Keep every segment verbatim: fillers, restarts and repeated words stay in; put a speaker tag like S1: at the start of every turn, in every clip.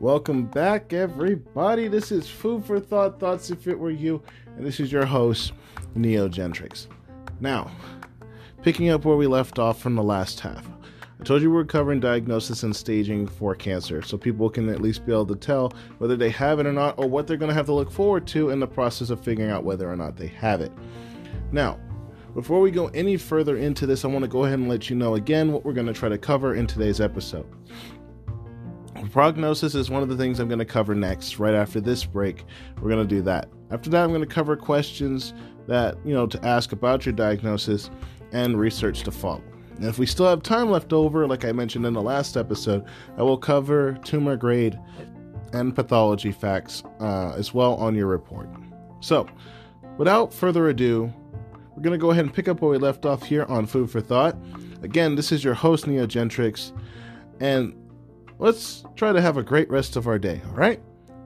S1: Welcome back, everybody. This is Food for Thought, Thoughts If It Were You, and this is your host, Neogentrix. Now, picking up where we left off from the last half. I told you we were covering diagnosis and staging for cancer, so people can at least be able to tell whether they have it or not, or what they're going to have to look forward to in the process of figuring out whether or not they have it. Now, before we go any further into this, I want to go ahead and let you know again what we're going to try to cover in today's episode. Prognosis is one of the things I'm going to cover next. Right after this break, we're going to do that. After that, I'm going to cover questions that, you know, to ask about your diagnosis and research to follow. And if we still have time left over, like I mentioned in the last episode, I will cover tumor grade and pathology facts uh, as well on your report. So, without further ado, we're going to go ahead and pick up where we left off here on Food for Thought. Again, this is your host, Neogentrix, and let's try to have a great rest of our day, all right?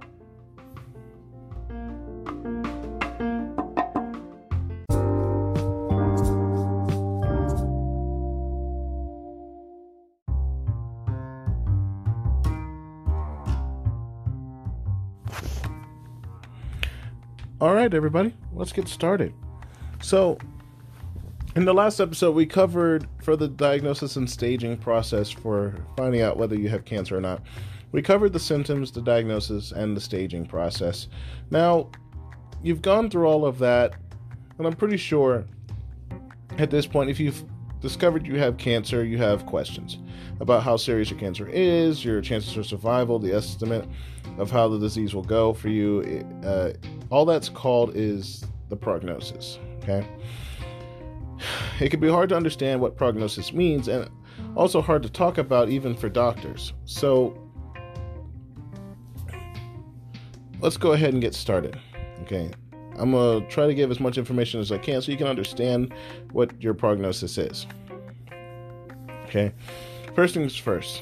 S1: All right, everybody, let's get started. So, in the last episode, we covered for the diagnosis and staging process for finding out whether you have cancer or not. We covered the symptoms, the diagnosis, and the staging process. Now, you've gone through all of that, and I'm pretty sure at this point, if you've discovered you have cancer, you have questions about how serious your cancer is, your chances for survival, the estimate of how the disease will go for you. Uh, all that's called is the prognosis, okay? It can be hard to understand what prognosis means, and also hard to talk about even for doctors. So let's go ahead and get started. Okay, I'm going to try to give as much information as I can so you can understand what your prognosis is. Okay, first things first.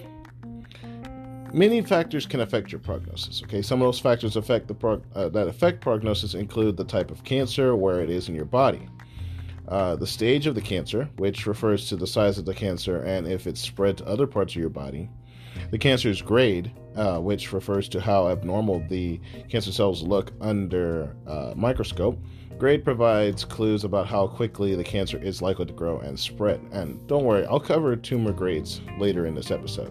S1: Many factors can affect your prognosis. Okay, some of those factors affect the prog- uh, that affect prognosis include the type of cancer, where it is in your body. Uh, the stage of the cancer, which refers to the size of the cancer and if it's spread to other parts of your body. The cancer's grade, uh, which refers to how abnormal the cancer cells look under uh, microscope. Grade provides clues about how quickly the cancer is likely to grow and spread. And don't worry, I'll cover tumor grades later in this episode.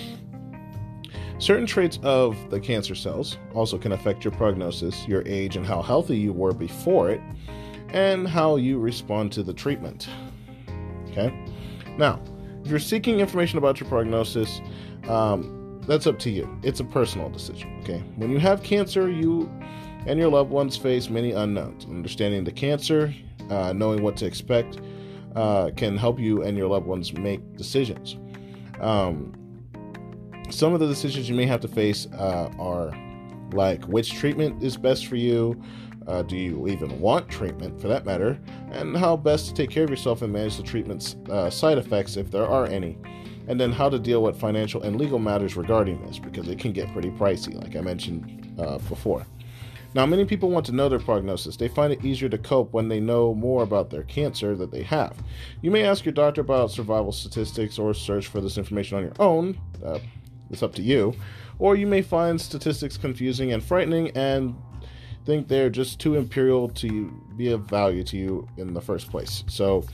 S1: Certain traits of the cancer cells also can affect your prognosis, your age, and how healthy you were before it, and how you respond to the treatment. Okay? Now, if you're seeking information about your prognosis, um, that's up to you. It's a personal decision. Okay? When you have cancer, you and your loved ones face many unknowns. Understanding the cancer, uh, knowing what to expect, uh, can help you and your loved ones make decisions. Um, some of the decisions you may have to face uh, are like which treatment is best for you. Uh, do you even want treatment, for that matter? And how best to take care of yourself and manage the treatment's uh, side effects, if there are any. And then how to deal with financial and legal matters regarding this, because it can get pretty pricey, like I mentioned uh, before. Now, many people want to know their prognosis. They find it easier to cope when they know more about their cancer that they have. You may ask your doctor about survival statistics or search for this information on your own. Uh, it's up to you. Or you may find statistics confusing and frightening and think they're just too imperial to be of value to you in the first place. So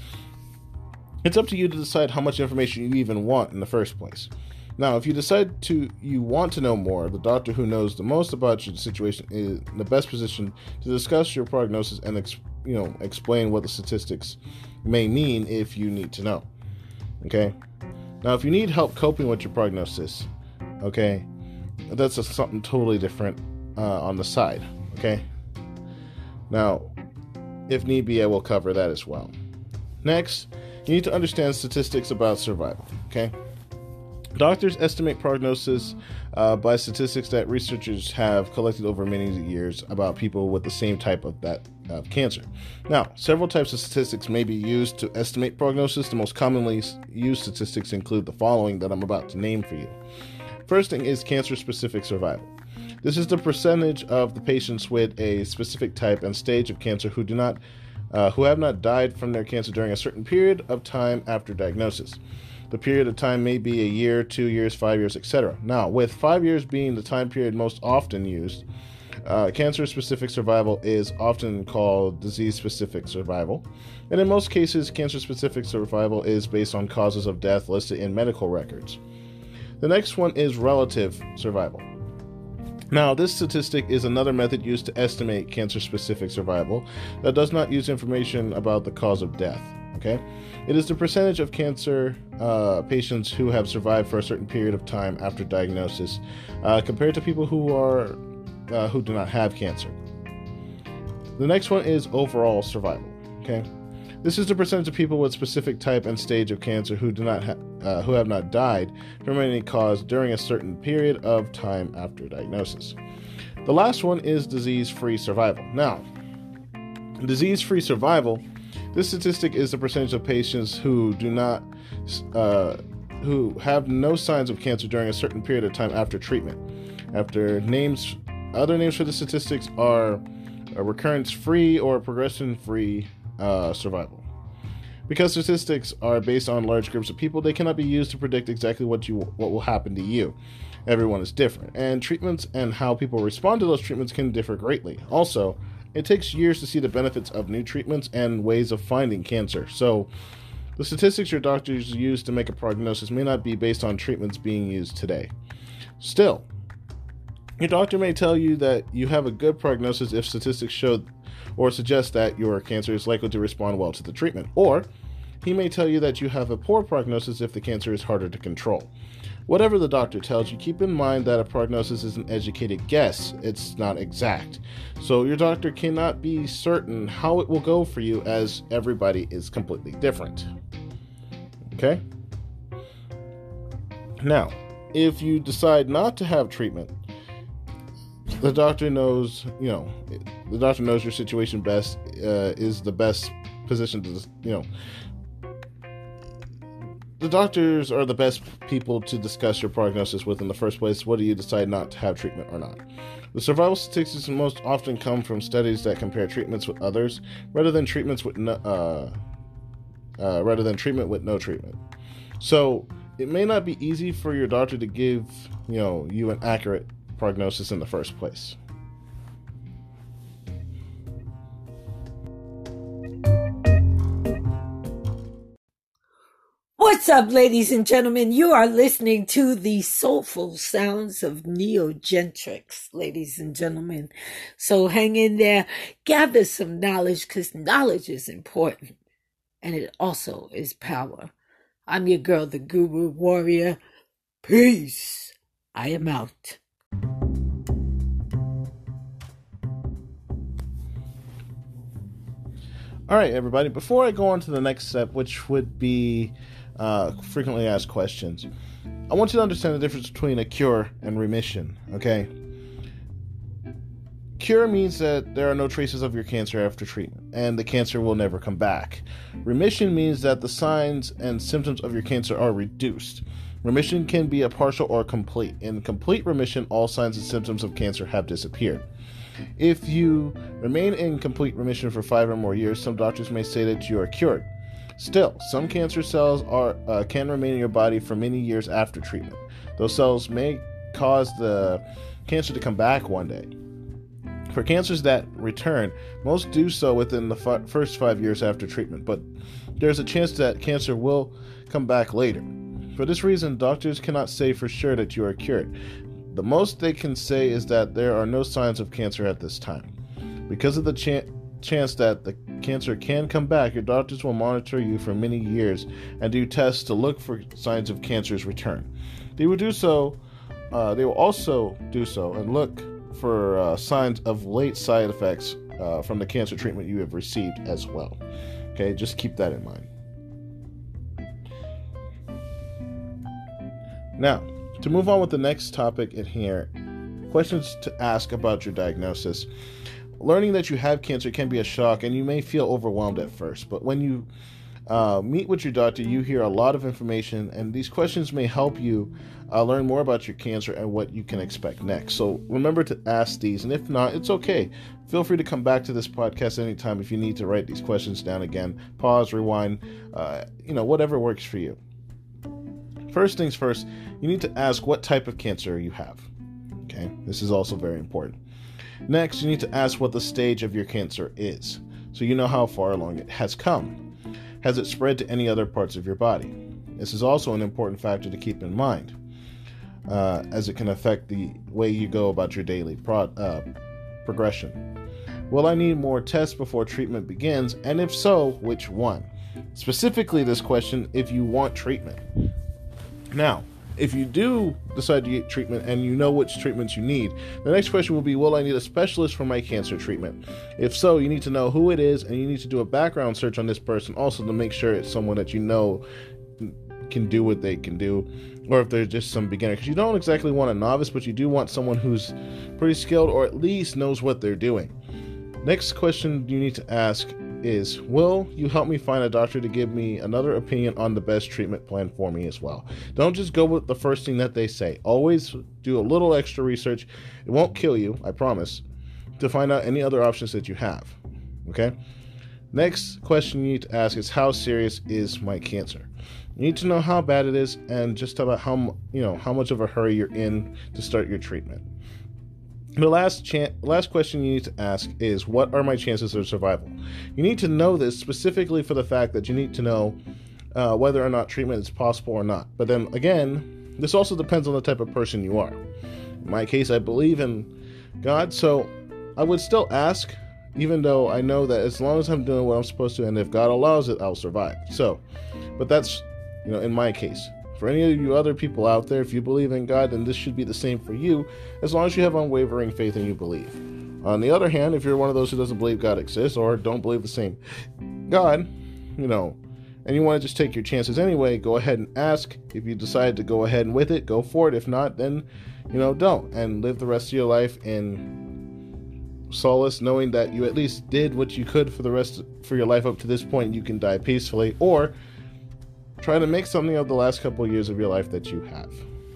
S1: it's up to you to decide how much information you even want in the first place. Now, if you decide to you want to know more, the doctor who knows the most about your situation is in the best position to discuss your prognosis and ex, you know explain what the statistics may mean if you need to know. Okay? Now, if you need help coping with your prognosis, okay, that's a, something totally different uh, on the side. Okay. Now, if need be, I will cover that as well. Next, you need to understand statistics about survival. Okay. Doctors estimate prognosis uh, by statistics that researchers have collected over many years about people with the same type of that of cancer. Now, several types of statistics may be used to estimate prognosis. The most commonly used statistics include the following that I'm about to name for you. First thing is cancer-specific survival. This is the percentage of the patients with a specific type and stage of cancer who do not, uh, who have not died from their cancer during a certain period of time after diagnosis. The period of time may be a year, two years, five years, et cetera. Now, with five years being the time period most often used, uh, cancer-specific survival is often called disease-specific survival. And in most cases, cancer-specific survival is based on causes of death listed in medical records. The next one is relative survival. Now, this statistic is another method used to estimate cancer-specific survival that does not use information about the cause of death. Okay, it is the percentage of cancer uh, patients who have survived for a certain period of time after diagnosis, uh, compared to people who are uh, who do not have cancer. The next one is overall survival. Okay, this is the percentage of people with specific type and stage of cancer who do not ha- uh, who have not died from any cause during a certain period of time after diagnosis. The last one is disease-free survival. Now, disease-free survival. This statistic is the percentage of patients who do not, uh, who have no signs of cancer during a certain period of time after treatment. After names, other names for the statistics are recurrence-free or progression-free uh, survival. Because statistics are based on large groups of people, they cannot be used to predict exactly what you what will happen to you. Everyone is different, and treatments and how people respond to those treatments can differ greatly. Also, it takes years to see the benefits of new treatments and ways of finding cancer. So, the statistics your doctors use to make a prognosis may not be based on treatments being used today. Still, your doctor may tell you that you have a good prognosis if statistics show or suggest that your cancer is likely to respond well to the treatment. Or, he may tell you that you have a poor prognosis if the cancer is harder to control. Whatever the doctor tells you, keep in mind that a prognosis is an educated guess. It's not exact. So your doctor cannot be certain how it will go for you, as everybody is completely different. Okay? Now, if you decide not to have treatment, the doctor knows, you know, the doctor knows your situation best, uh, is the best position to, you know, the doctors are the best people to discuss your prognosis with in the first place, whether you decide not to have treatment or not. The survival statistics most often come from studies that compare treatments with others, rather than treatments with no, uh, uh, rather than treatment with no treatment. So it may not be easy for your doctor to give, you know, you an accurate prognosis in the first place.
S2: What's up, ladies and gentlemen? You are listening to the soulful sounds of Neogentrix, ladies and gentlemen. So hang in there, gather some knowledge, because knowledge is important, and it also is power. I'm your girl, the Guru Warrior. Peace. I am out.
S1: All right, everybody. Before I go on to the next step, which would be Uh, frequently asked questions, I want you to understand the difference between a cure and remission, okay? Cure means that there are no traces of your cancer after treatment, and the cancer will never come back. Remission means that the signs and symptoms of your cancer are reduced. Remission can be a partial or complete. In complete remission, all signs and symptoms of cancer have disappeared. If you remain in complete remission for five or more years, some doctors may say that you are cured. Still, some cancer cells are uh, can remain in your body for many years after treatment. Those cells may cause the cancer to come back one day. For cancers that return, most do so within the f- first five years after treatment, but there's a chance that cancer will come back later. For this reason, doctors cannot say for sure that you are cured. The most they can say is that there are no signs of cancer at this time. Because of the chance chance that the cancer can come back, your doctors will monitor you for many years and do tests to look for signs of cancer's return. They will do so. Uh, they will also do so and look for uh, signs of late side effects uh, from the cancer treatment you have received as well. Okay, just keep that in mind. Now, to move on with the next topic in here, questions to ask about your diagnosis. Learning that you have cancer can be a shock, and you may feel overwhelmed at first. But when you uh, meet with your doctor, you hear a lot of information, and these questions may help you uh, learn more about your cancer and what you can expect next. So remember to ask these, and if not, it's okay. Feel free to come back to this podcast anytime if you need to write these questions down again. Pause, rewind, uh, you know, whatever works for you. First things first, you need to ask what type of cancer you have. Okay, this is also very important. Next, you need to ask what the stage of your cancer is, so you know how far along it has come. Has it spread to any other parts of your body? This is also an important factor to keep in mind, uh, as it can affect the way you go about your daily pro- uh, progression. Will I need more tests before treatment begins? And if so, which one? Specifically, this question, if you want treatment. Now, if you do decide to get treatment and you know which treatments you need, the next question will be, will I need a specialist for my cancer treatment? If so, you need to know who it is, and you need to do a background search on this person also to make sure it's someone that you know can do what they can do, or if they're just some beginner. Because you don't exactly want a novice, but you do want someone who's pretty skilled or at least knows what they're doing. Next question you need to ask is, will you help me find a doctor to give me another opinion on the best treatment plan for me as well? Don't just go with the first thing that they say. Always do a little extra research. It won't kill you, I promise, to find out any other options that you have. Okay? Next question you need to ask is, how serious is my cancer? You need to know how bad it is and just about how, you know, how much of a hurry you're in to start your treatment. The last chan- last question you need to ask is, what are my chances of survival? You need to know this specifically for the fact that you need to know uh, whether or not treatment is possible or not. But then again, this also depends on the type of person you are. In my case, I believe in God, so I would still ask, even though I know that as long as I'm doing what I'm supposed to, and if God allows it, I'll survive. So, but that's, you know, in my case. For any of you other people out there, if you believe in God, then this should be the same for you, as long as you have unwavering faith and you believe. On the other hand, if you're one of those who doesn't believe God exists or don't believe the same God, you know, and you want to just take your chances anyway, go ahead and ask. If you decide to go ahead and with it, go for it. If not, then, you know, don't. And live the rest of your life in solace, knowing that you at least did what you could for the rest for your life up to this point. You can die peacefully, or try to make something of the last couple of years of your life that you have.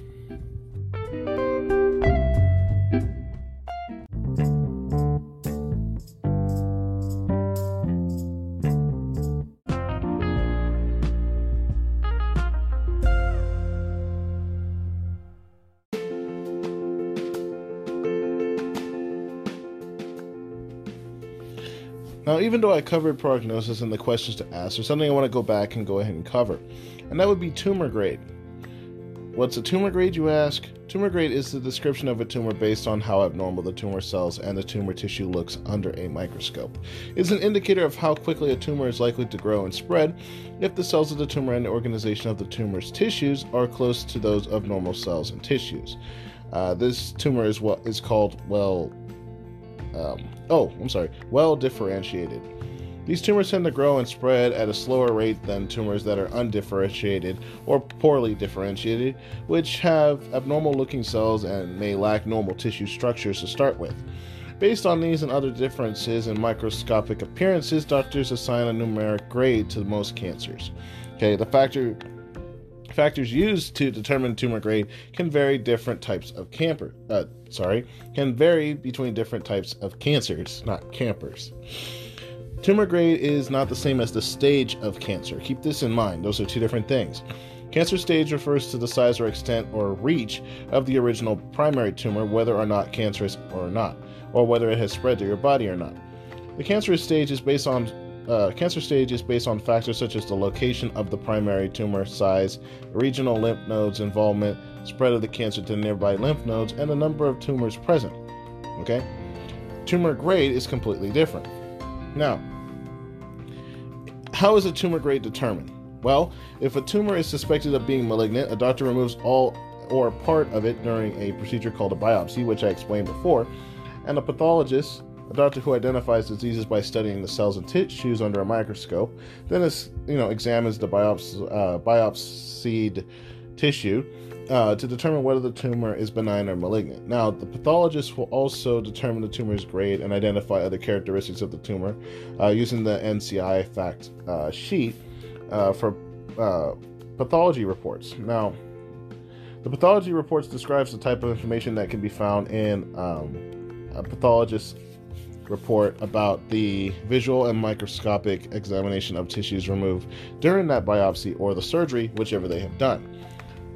S1: Now, even though I covered prognosis and the questions to ask, there's something I want to go back and go ahead and cover, and that would be tumor grade. What's a tumor grade, you ask? Tumor grade is the description of a tumor based on how abnormal the tumor cells and the tumor tissue looks under a microscope. It's an indicator of how quickly a tumor is likely to grow and spread if the cells of the tumor and the organization of the tumor's tissues are close to those of normal cells and tissues. Uh, this tumor is what is called, well, Um, oh, I'm sorry, well differentiated. These tumors tend to grow and spread at a slower rate than tumors that are undifferentiated or poorly differentiated, which have abnormal looking cells and may lack normal tissue structures to start with. Based on these and other differences in microscopic appearances, doctors assign a numeric grade to most cancers. Okay, the factor Factors used to determine tumor grade can vary different types of camper. Uh, sorry, can vary between different types of cancers, not campers. Tumor grade is not the same as the stage of cancer. Keep this in mind. Those are two different things. Cancer stage refers to the size or extent or reach of the original primary tumor, whether or not cancerous or not, or whether it has spread to your body or not. The cancerous stage is based on Uh, cancer stage is based on factors such as the location of the primary tumor, size, regional lymph nodes involvement, spread of the cancer to nearby lymph nodes, and the number of tumors present. Okay? Tumor grade is completely different. Now, how is a tumor grade determined? Well, if a tumor is suspected of being malignant, a doctor removes all or part of it during a procedure called a biopsy, which I explained before, and a pathologist, a doctor who identifies diseases by studying the cells and tissues under a microscope, then is, you know, examines the biops, uh, biopsied tissue uh, to determine whether the tumor is benign or malignant. Now, the pathologist will also determine the tumor's grade and identify other characteristics of the tumor uh, using the N C I fact uh, sheet uh, for uh, pathology reports. Now, the pathology reports describes the type of information that can be found in um, a pathologist's report about the visual and microscopic examination of tissues removed during that biopsy or the surgery, whichever they have done.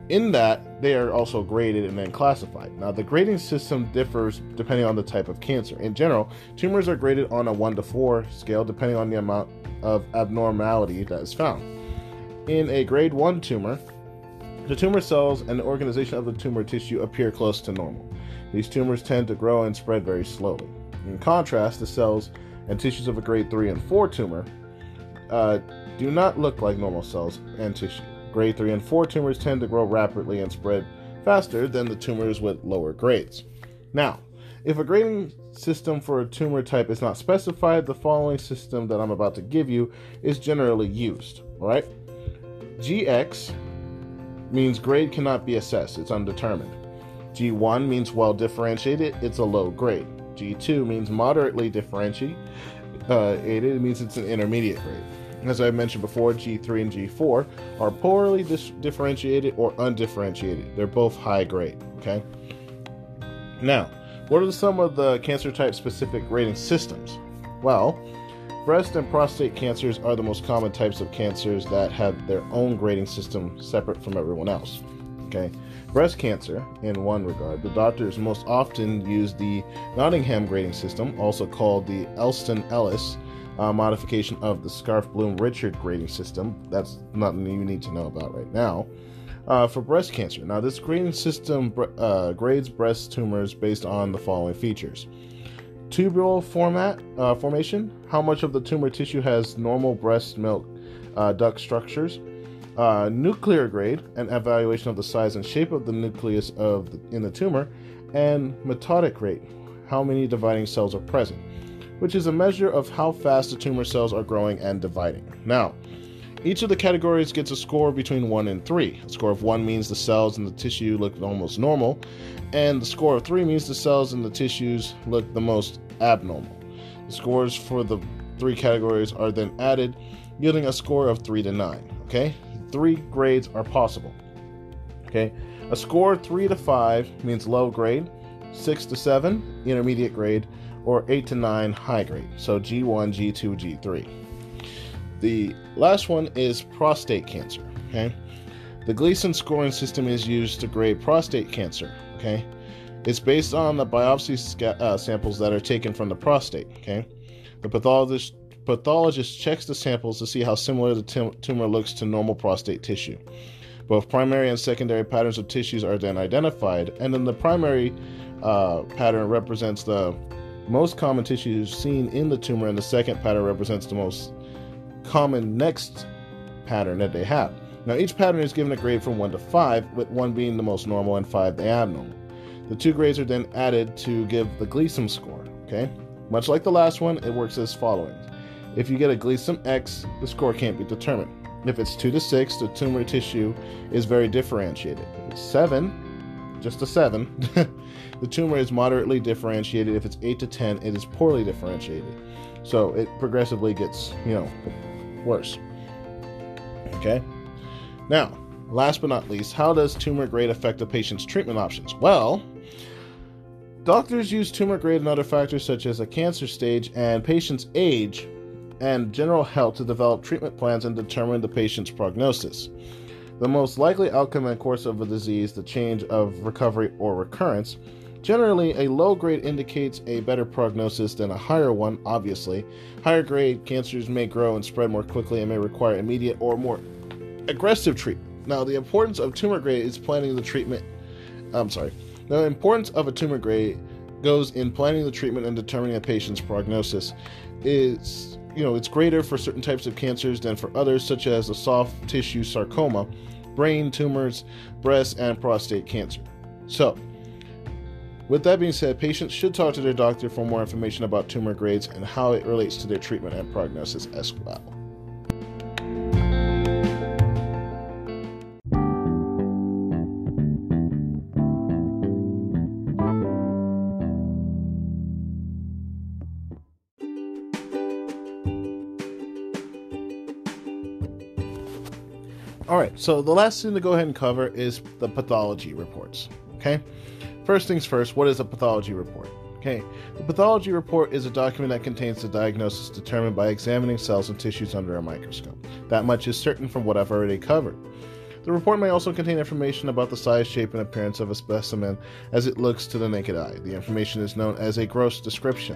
S1: In that, they are also graded and then classified. Now, the grading system differs depending on the type of cancer. In general, tumors are graded on a one to four scale depending on the amount of abnormality that is found. In a grade one tumor, the tumor cells and the organization of the tumor tissue appear close to normal. These tumors tend to grow and spread very slowly. In contrast, the cells and tissues of a grade three and four tumor uh, do not look like normal cells and tissue. Grade three and four tumors tend to grow rapidly and spread faster than the tumors with lower grades. Now, if a grading system for a tumor type is not specified, the following system that I'm about to give you is generally used. All right? G X means grade cannot be assessed, it's undetermined. G one means well differentiated, it's a low grade. G two means moderately differentiated, uh, it means it's an intermediate grade. As I mentioned before, G three and G four are poorly dis- differentiated or undifferentiated. They're both high grade, okay? Now, what are some of the cancer type specific grading systems? Well, breast and prostate cancers are the most common types of cancers that have their own grading system separate from everyone else, okay? Breast cancer, in one regard, the doctors most often use the Nottingham grading system, also called the Elston-Ellis Uh, modification of the Scarf-Bloom-Richard grading system. That's nothing you need to know about right now. Uh, for breast cancer, now this grading system uh, grades breast tumors based on the following features: tubular format uh, formation, how much of the tumor tissue has normal breast milk uh, duct structures; uh, nuclear grade, an evaluation of the size and shape of the nucleus of the, in the tumor; and mitotic rate, how many dividing cells are present, which is a measure of how fast the tumor cells are growing and dividing. Now, each of the categories gets a score between one and three. A score of one means the cells in the tissue look almost normal, and the score of three means the cells in the tissues look the most abnormal. The scores for the three categories are then added, yielding a score of three to nine. Okay, three grades are possible. Okay, a score three to five means low grade, six to seven intermediate grade, or eight to nine high grade, so G one, G two, G three. The last one is prostate cancer, okay? The Gleason scoring system is used to grade prostate cancer, okay? It's based on the biopsy sca- uh, samples that are taken from the prostate, okay? The pathologist, pathologist checks the samples to see how similar the tum- tumor looks to normal prostate tissue. Both primary and secondary patterns of tissues are then identified, and then the primary uh, pattern represents the most common tissues seen in the tumor, and the second pattern represents the most common next pattern that they have. Now, each pattern is given a grade from one to five, with one being the most normal and five the abnormal. The two grades are then added to give the Gleason score, okay? Much like the last one, it works as following. If you get a Gleason X, the score can't be determined. If it's two to six, the tumor tissue is very differentiated. If it's seven, just a seven, the tumor is moderately differentiated. If it's eight to ten, it is poorly differentiated. So it progressively gets, you know, worse. Okay? Now, last but not least, how does tumor grade affect a patient's treatment options? Well, doctors use tumor grade and other factors such as a cancer stage and patient's age and general health to develop treatment plans and determine the patient's prognosis. The most likely outcome and course of a disease, the change of recovery or recurrence. Generally, a low grade indicates a better prognosis than a higher one, obviously. Higher grade cancers may grow and spread more quickly and may require immediate or more aggressive treatment. Now, the importance of tumor grade is planning the treatment. I'm sorry. The importance of a tumor grade goes in planning the treatment and determining a patient's prognosis. Is, you know, it's greater for certain types of cancers than for others, such as a soft tissue sarcoma, brain tumors, breast, and prostate cancer. So, with that being said, patients should talk to their doctor for more information about tumor grades and how it relates to their treatment and prognosis as well. All right, so the last thing to go ahead and cover is the pathology reports, okay? First things first, what is a pathology report? Okay, the pathology report is a document that contains the diagnosis determined by examining cells and tissues under a microscope. That much is certain from what I've already covered. The report may also contain information about the size, shape, and appearance of a specimen as it looks to the naked eye. The information is known as a gross description.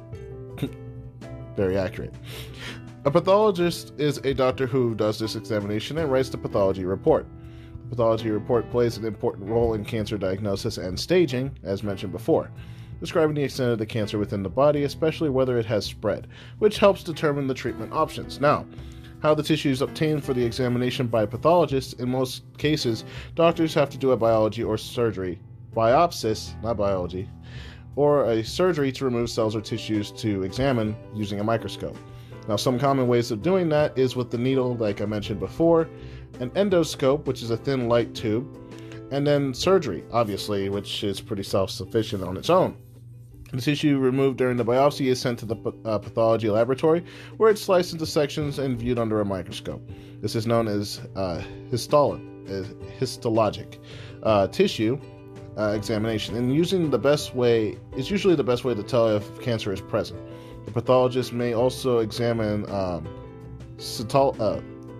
S1: Very accurate. A pathologist is a doctor who does this examination and writes the pathology report. The pathology report plays an important role in cancer diagnosis and staging, as mentioned before, describing the extent of the cancer within the body, especially whether it has spread, which helps determine the treatment options. Now, how the tissue is obtained for the examination by pathologists. In most cases, doctors have to do a biology or surgery, biopsis, not biology, or a surgery to remove cells or tissues to examine using a microscope. Now, some common ways of doing that is with the needle, like I mentioned before, an endoscope, which is a thin light tube, and then surgery, obviously, which is pretty self-sufficient on its own. The tissue removed during the biopsy is sent to the uh, pathology laboratory, where it's sliced into sections and viewed under a microscope. This is known as uh, histolo- uh, histologic uh, tissue uh, examination, and using the best way is usually the best way to tell if cancer is present. The pathologist may also examine um, cytol- uh,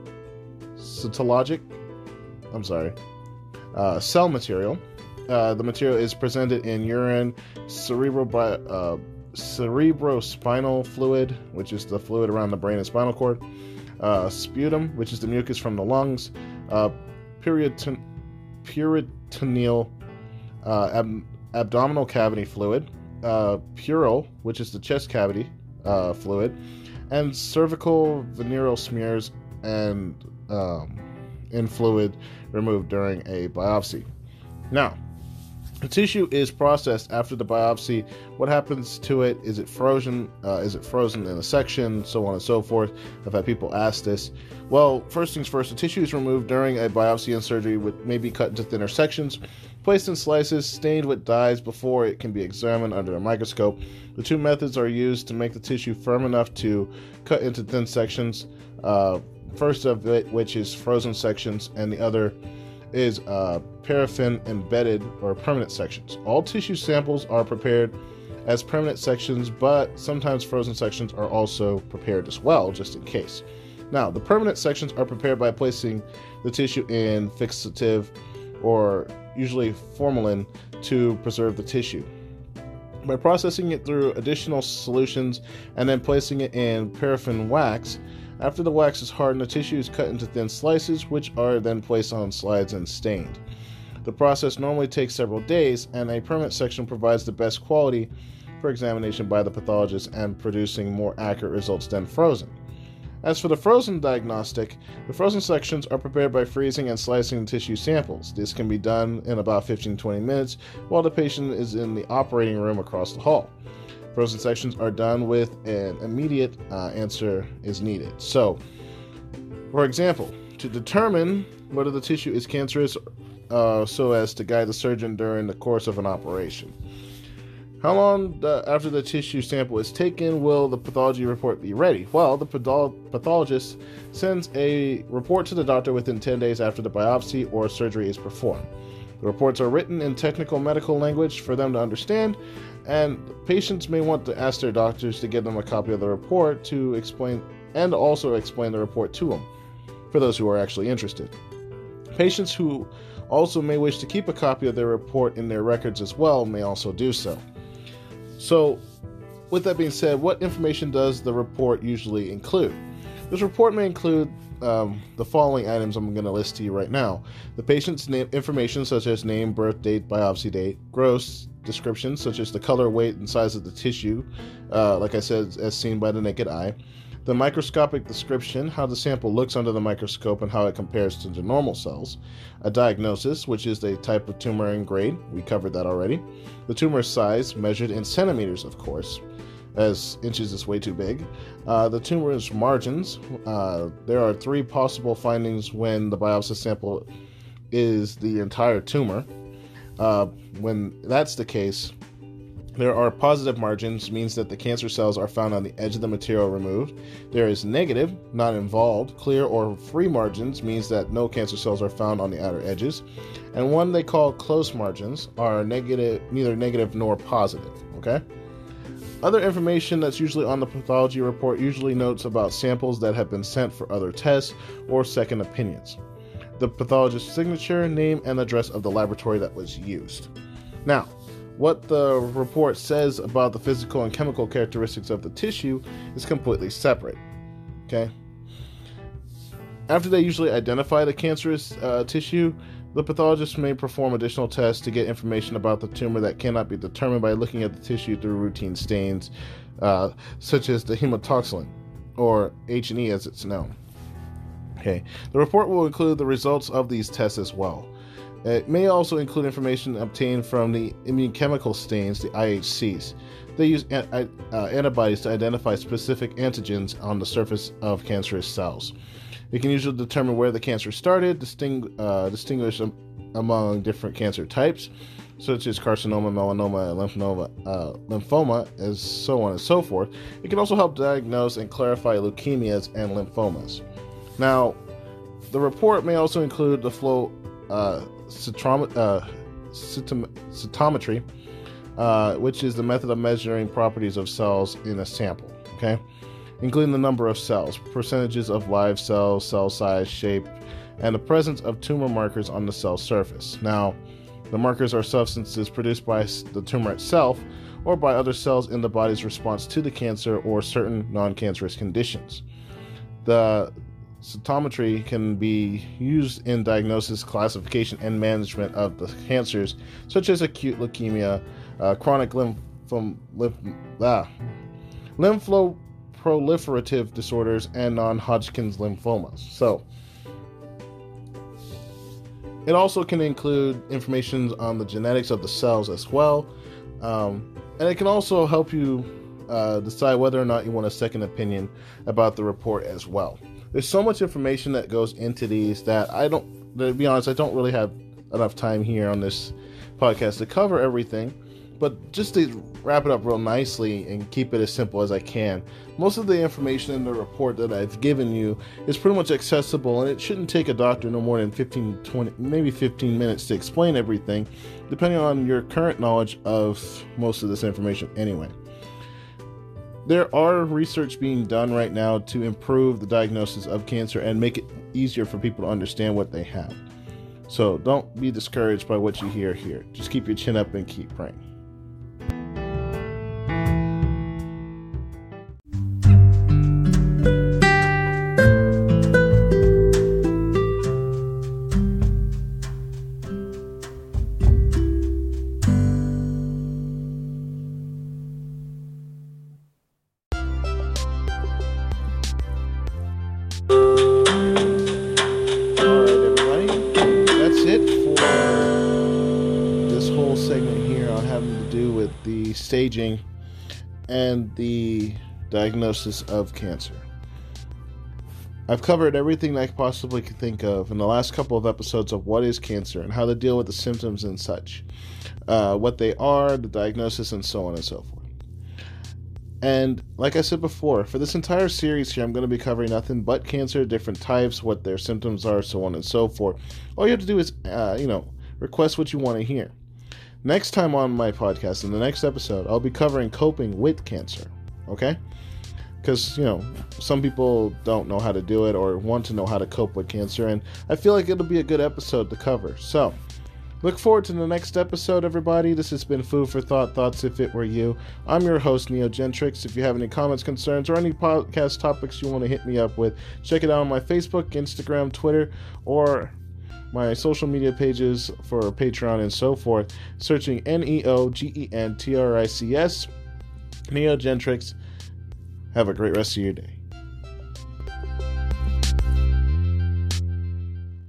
S1: cytologic, I'm sorry, uh, cell material. Uh, the material is presented in urine, cerebral, uh, cerebrospinal fluid, which is the fluid around the brain and spinal cord, uh, sputum, which is the mucus from the lungs, uh, peritoneal, peritoneal uh, ab- abdominal cavity fluid, uh, pleural, which is the chest cavity uh, fluid, and cervical venereal smears and um, in fluid removed during a biopsy. Now, the tissue is processed after the biopsy. What happens to it? Is it frozen? Uh, is it frozen in a section? So on and so forth. I've had people ask this. Well, first things first, the tissue is removed during a biopsy and surgery, with maybe cut into thinner sections, placed in slices, stained with dyes before it can be examined under a microscope. The two methods are used to make the tissue firm enough to cut into thin sections. Uh, first of it, which is frozen sections, and the other is uh, paraffin embedded or permanent sections. All tissue samples are prepared as permanent sections, but sometimes frozen sections are also prepared as well, just in case. Now, the permanent sections are prepared by placing the tissue in fixative or usually formalin to preserve the tissue. By processing it through additional solutions and then placing it in paraffin wax, after the wax is hardened, the tissue is cut into thin slices, which are then placed on slides and stained. The process normally takes several days, and a permanent section provides the best quality for examination by the pathologist and producing more accurate results than frozen. As for the frozen diagnostic, the frozen sections are prepared by freezing and slicing the tissue samples. This can be done in about fifteen to twenty minutes while the patient is in the operating room across the hall. Frozen sections are done with an immediate uh, answer is needed. So, for example, to determine whether the tissue is cancerous uh, so as to guide the surgeon during the course of an operation. How long the, after the tissue sample is taken will the pathology report be ready? Well, the patholo- pathologist sends a report to the doctor within ten days after the biopsy or surgery is performed. The reports are written in technical medical language for them to understand, and patients may want to ask their doctors to give them a copy of the report to explain and also explain the report to them, for those who are actually interested. Patients who also may wish to keep a copy of their report in their records as well may also do so. So, with that being said, what information does the report usually include? This report may include um, the following items I'm going to list to you right now. The patient's name, information such as name, birth date, biopsy date, gross descriptions such as the color, weight, and size of the tissue, uh, like I said, as seen by the naked eye. The microscopic description, how the sample looks under the microscope and how it compares to the normal cells. A diagnosis, which is the type of tumor and grade. We covered that already. The tumor size, measured in centimeters, of course, as inches is way too big. Uh, the tumor's margins. Uh, there are three possible findings when the biopsy sample is the entire tumor. Uh, when that's the case, there are positive margins, means that the cancer cells are found on the edge of the material removed. There is negative, not involved. Clear or free margins means that no cancer cells are found on the outer edges. And one they call close margins are negative, neither negative nor positive. Okay? Other information that's usually on the pathology report usually notes about samples that have been sent for other tests or second opinions. the pathologist's signature, name, and address of the laboratory that was used. Now, what the report says about the physical and chemical characteristics of the tissue is completely separate. Okay? After they usually identify the cancerous uh, tissue, the pathologist may perform additional tests to get information about the tumor that cannot be determined by looking at the tissue through routine stains, uh, such as the hematoxylin, or H and E as it's known. Okay. The report will include the results of these tests as well. It may also include information obtained from the immunochemical stains, the I H Cs. They use an, uh, antibodies to identify specific antigens on the surface of cancerous cells. It can usually determine where the cancer started, distingu- uh, distinguish um, among different cancer types, such as carcinoma, melanoma, lymphoma, uh, lymphoma, as so on and so forth. It can also help diagnose and clarify leukemias and lymphomas. Now, the report may also include the flow uh, cytom- uh, cytom- cytometry, uh, which is the method of measuring properties of cells in a sample, okay? Including the number of cells, percentages of live cells, cell size, shape, and the presence of tumor markers on the cell surface. Now, the markers are substances produced by the tumor itself or by other cells in the body's response to the cancer or certain non-cancerous conditions. The cytometry can be used in diagnosis, classification, and management of the cancers, such as acute leukemia, uh, chronic lymphom, lymph, ah, lymphoproliferative disorders, and non-Hodgkin's lymphomas. So, it also can include information on the genetics of the cells as well, um, and it can also help you uh, decide whether or not you want a second opinion about the report as well. There's so much information that goes into these that I don't, to be honest, I don't really have enough time here on this podcast to cover everything. But just to wrap it up real nicely and keep it as simple as I can, most of the information in the report that I've given you is pretty much accessible, and it shouldn't take a doctor no more than fifteen, twenty, maybe fifteen minutes to explain everything, depending on your current knowledge of most of this information anyway. There are research being done right now to improve the diagnosis of cancer and make it easier for people to understand what they have. So don't be discouraged by what you hear here. Just keep your chin up and keep praying. Staging and the diagnosis of cancer. I've covered everything I possibly could think of in the last couple of episodes of what is cancer and how to deal with the symptoms and such, uh, what they are, the diagnosis, and so on and so forth. And like I said before, for this entire series here, I'm going to be covering nothing but cancer, different types, what their symptoms are, so on and so forth. All you have to do is, uh, you know, request what you want to hear. Next time on my podcast, in the next episode, I'll be covering coping with cancer, okay? Because, you know, some people don't know how to do it or want to know how to cope with cancer, and I feel like it'll be a good episode to cover. So, look forward to the next episode, everybody. This has been Food for Thought, Thoughts If It Were You. I'm your host, Neogentrix. If you have any comments, concerns, or any podcast topics you want to hit me up with, check it out on my Facebook, Instagram, Twitter, or my social media pages for Patreon and so forth, searching N E O G E N T R I C S, Neogentrix. Have a great rest of your day.